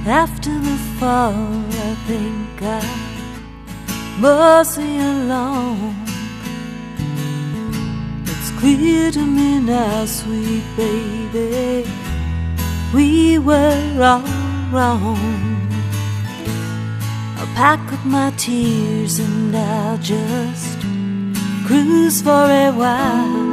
After the fall, I think I must be alone. It's clear to me now, sweet baby, we were all wrong. I'll pack up my tears and I'll just cruise for a while.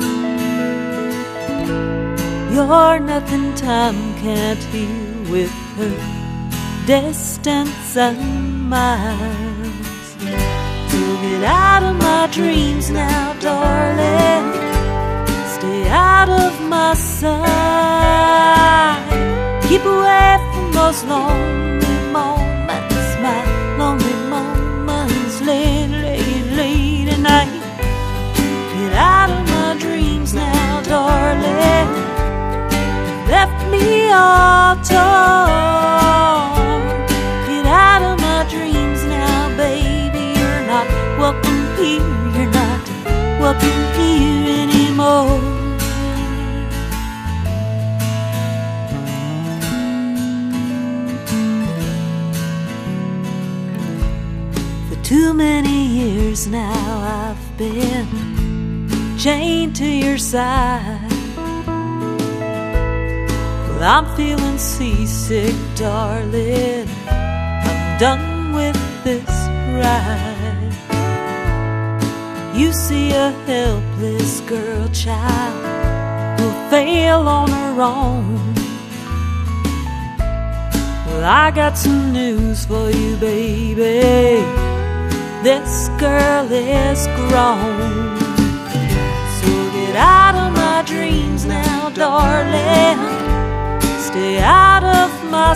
You're nothing time can't heal with her distance and miles. So get out of my dreams now, darling. Stay out of my sight. Keep away from those lonely moments, my lonely moments late, late, late at night. Get out of my dreams now, darling. Left me all torn. Get out of my dreams now, baby. You're not welcome here. You're not welcome here anymore. For too many years now I've been chained to your side. I'm feeling seasick, darling. I'm done with this ride. You see a helpless girl child who'll fail on her own. Well, I got some news for you, baby. This girl is grown. So get out of my dreams now, darling. Stay out of my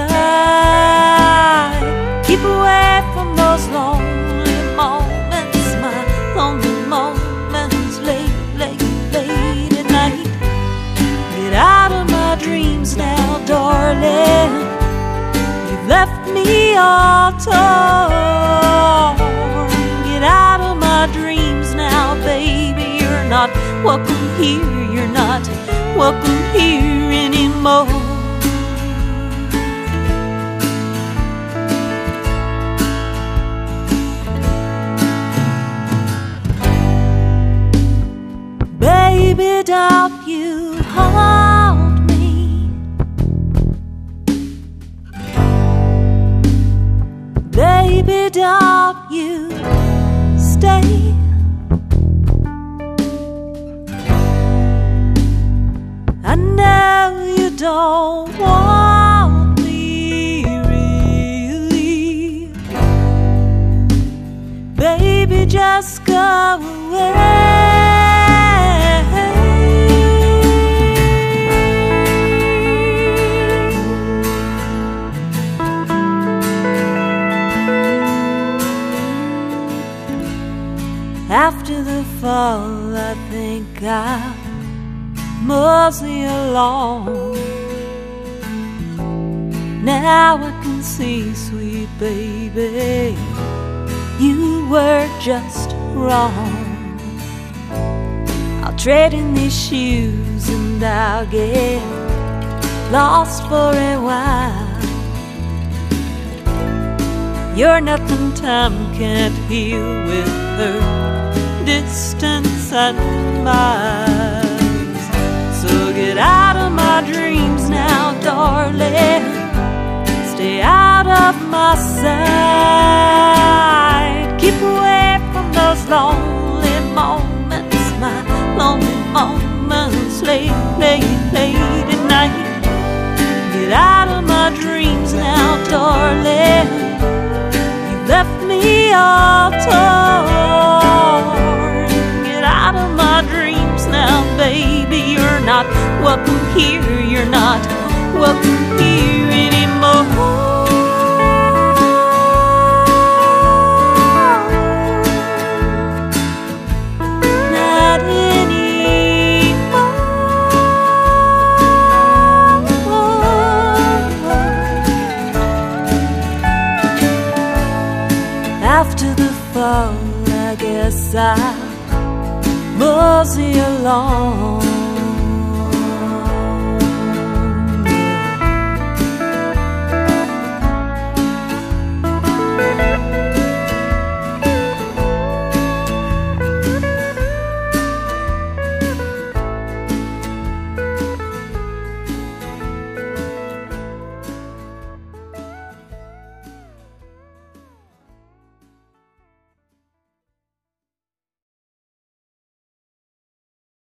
sight. Keep away from those lonely moments, my lonely moments late, late, late at night. Get out of my dreams now, darling. You've left me all torn. Get out of my dreams now, baby. You're not welcome here. You're not welcome here anymore. Baby, don't you hold me. Baby, don't you stay. I know you don't want me really. Baby, just go away. After the fall, I think I'll mostly alone. Now I can see, sweet baby, you were just wrong. I'll trade in these shoes and I'll get lost for a while. You're nothing time can't heal with her distance and miles. So get out of my dreams now, darling. Stay out of my sight. Keep away from those lonely moments, my lonely moments late, late, late at night. Get out of my dreams now, darling. You left me all torn. Get out of my dreams now, baby. You're not welcome here. You're not welcome here anymore. Not anymore. After the fall, I guess I mosey along.